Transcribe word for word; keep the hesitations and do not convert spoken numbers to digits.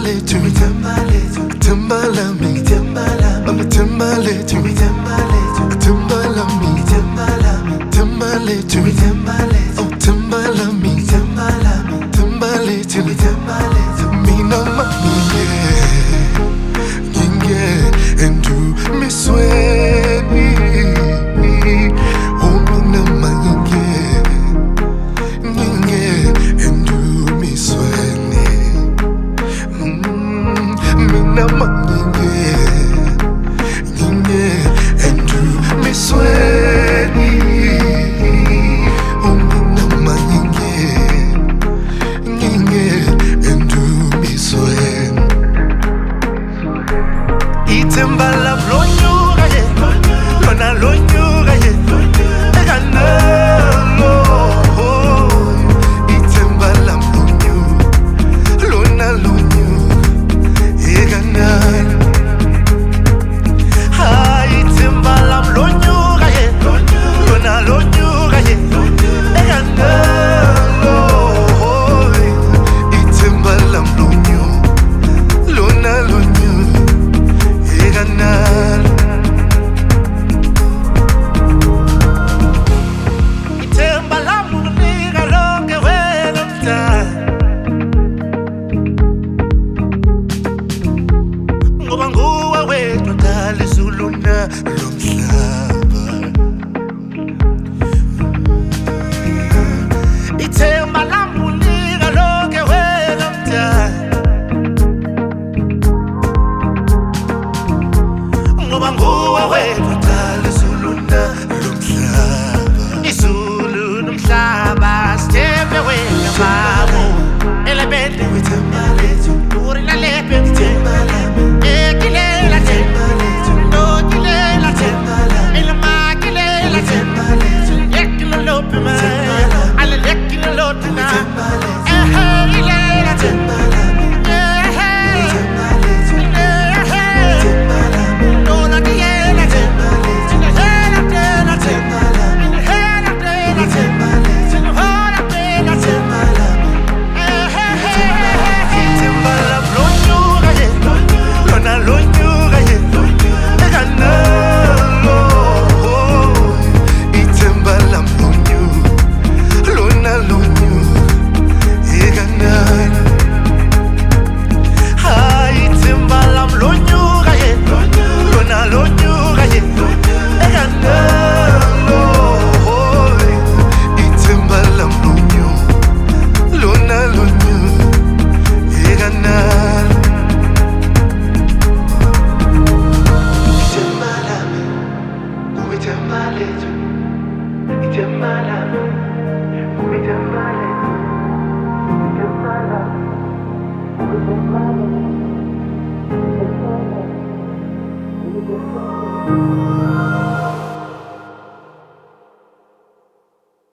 lethu, ithemba lethu, ithemba lami, ithemba lami, ithemba lethu, ithemba lethu, ithemba lami, ithemba lami, ithemba lethu, ithemba lethu, ithemba lami, ithemba lami, ithemba lethu, ithemba lethu. Mina mangike, nginge endumisweni. Oh, mina mangike, nginge endumisweni. Mm, mina mangike, nginge endumisweni. Oh, mina mangike, nginge endumisweni. Ithemba lami lonyuka ye, lona lonyuka ye, ekanalo. Ithemba lami lonyuka, lona lonyuka, ekanalo. Hayi ithemba lami lonyuka ye, lona lonyuka ye, ekanalo. Ithemba lami lonyuka, lona lonyuka, ekanalo. Ithemba lami ukunika lonke wena mdala, ngoba nguwe wedwa dala izulu nalomhlaba. Ithemba lami ukunika lonke wena mdala, ngoba nguwe wedwa dala